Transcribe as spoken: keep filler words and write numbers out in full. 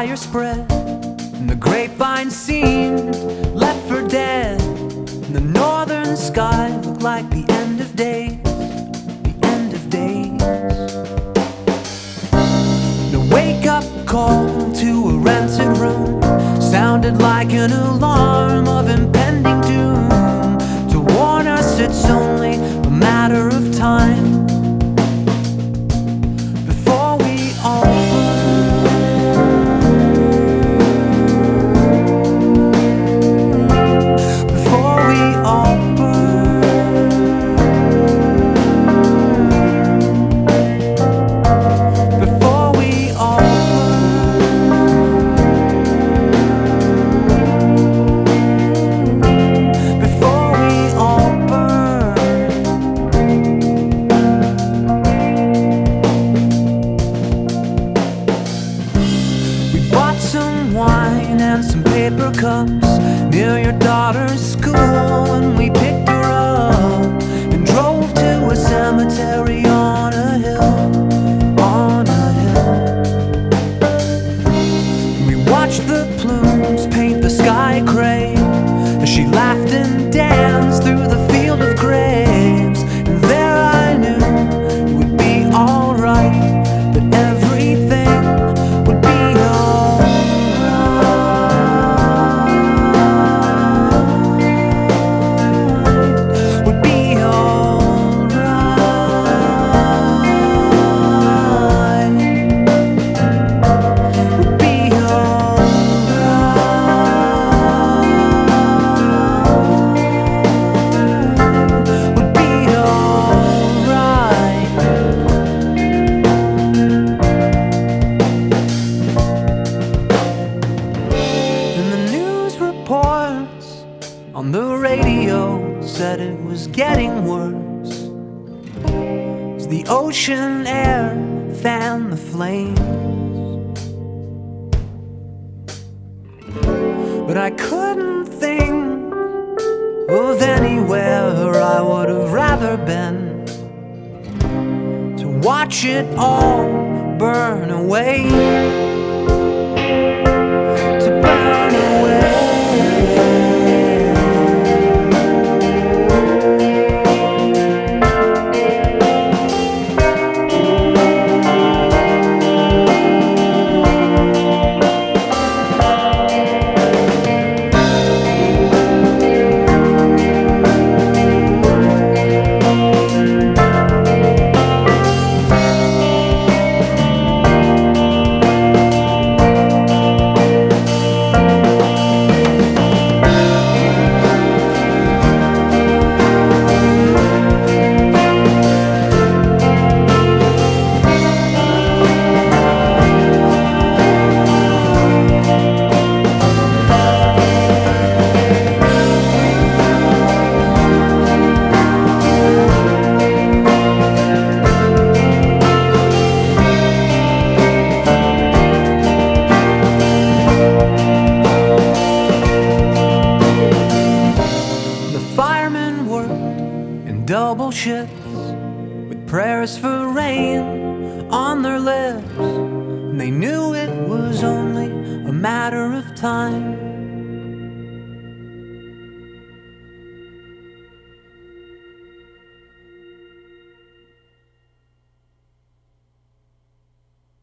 fire spread, and the grapevine seemed left for dead. And the northern sky looked like the end of days, the end of days. The wake-up call to a rented room sounded like an alarm of impending doom, to warn us it's only a matter of time before we all and some paper cups near your daughter's school, and we picked her up and drove to a cemetery on a hill, on a hill. We watched the plumes paint the sky gray as she laughed and danced through the field of graves. And there I knew it would be alright, that everything would be alright. On the radio said it was getting worse as the ocean air fanned the flames. But I couldn't think of anywhere I would have rather been to watch it all burn away, to burn away. Double shifts with prayers for rain on their lips, and they knew it was only a matter of time